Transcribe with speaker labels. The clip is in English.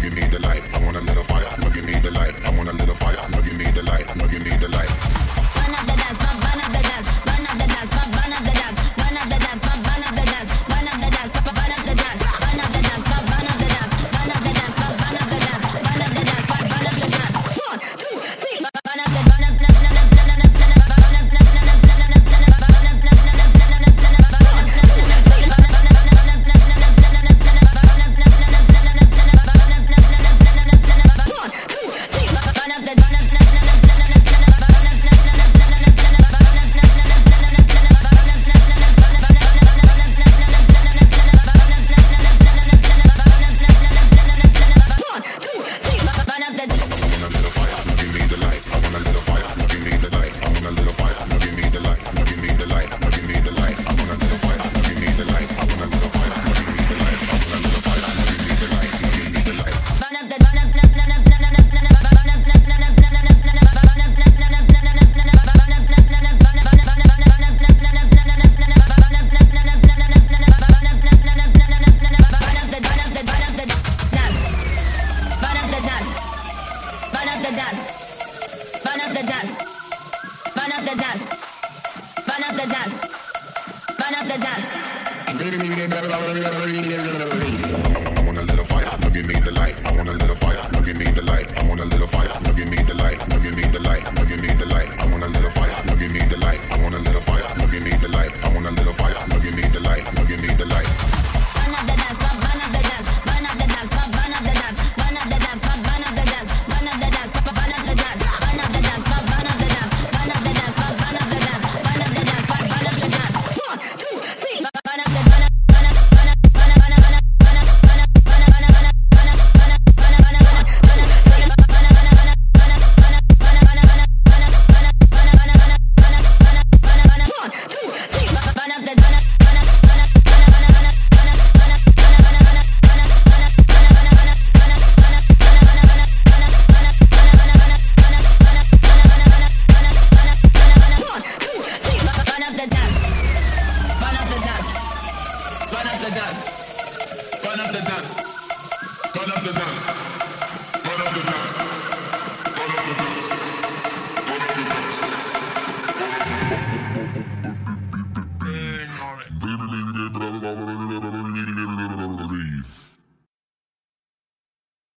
Speaker 1: give me the light. I want a little fire. No, give me the light. I want a little fire. No, give me the light. No, give me the light. Burn up the dance, burn up the dance, burn up the dance, burn up the dance, burn up the dance, burn up the dance, burn up the dance, burn up the dance, burn up the dance, burn up the dance, burn up the dance, burn up the dance, burn up the dance, burn up the dance. 1, 2, 3. Burn up the burn up. I want a little fire, no, give me the light. I want a little fire.